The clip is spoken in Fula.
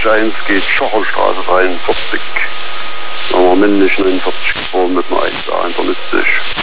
49.1 geht Schocherstraße 43. Sagen wir männlich 49 geboren mit einer 1A hinter Lützig.